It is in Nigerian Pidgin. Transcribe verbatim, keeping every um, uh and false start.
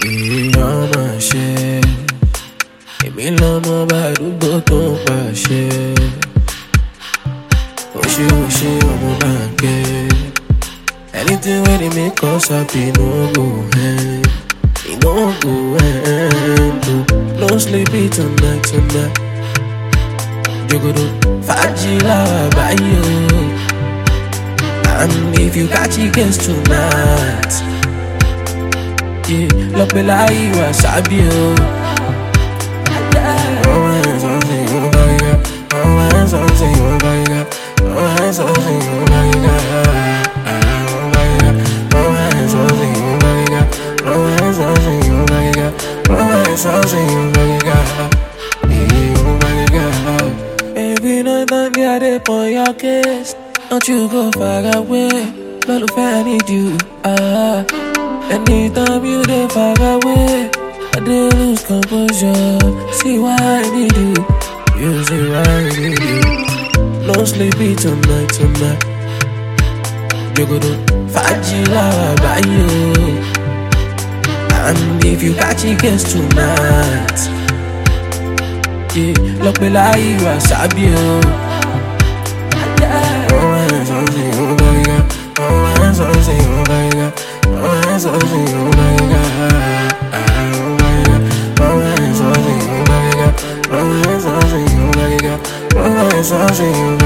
èèyàn máa ṣe èmi lọ́mọ bá àdúgbò tó ń pàṣẹ òṣè òṣè ọmọ bàǹkẹ́ anything wey dey make us happy no go end e no go end o no sleep it tonight tonight jogodo fàájì làwà báyìí o and if you catch it guess tonight. Look me like you are sabi oh. Oh, hands on me, oh my God. Oh, hands on me, oh my God. Oh, hands on me, oh my God. Oh my God. Oh, hands on me, oh my God. Oh, hands on me, oh my God. Oh, hands on me, oh my God. Oh my God. Every night I get it on your case. Don't you go far away. Lord, if I need you, ah. Anytime you dey far away, I dey lose composure. See why I need you, you see why I need you. No sleepy tonight, tonight. Jogodo, fàájì làwà báyìí o. And if you catch it, guess tonight. Yeah, look me like you are sabi o. Oh, hands on me, oh my God. Oh, hands on me, oh my God. Oh, hands on me, oh my God. Oh my God. Oh, hands on me, oh my God. Oh, hands on me, oh my God. Oh, hands on me, oh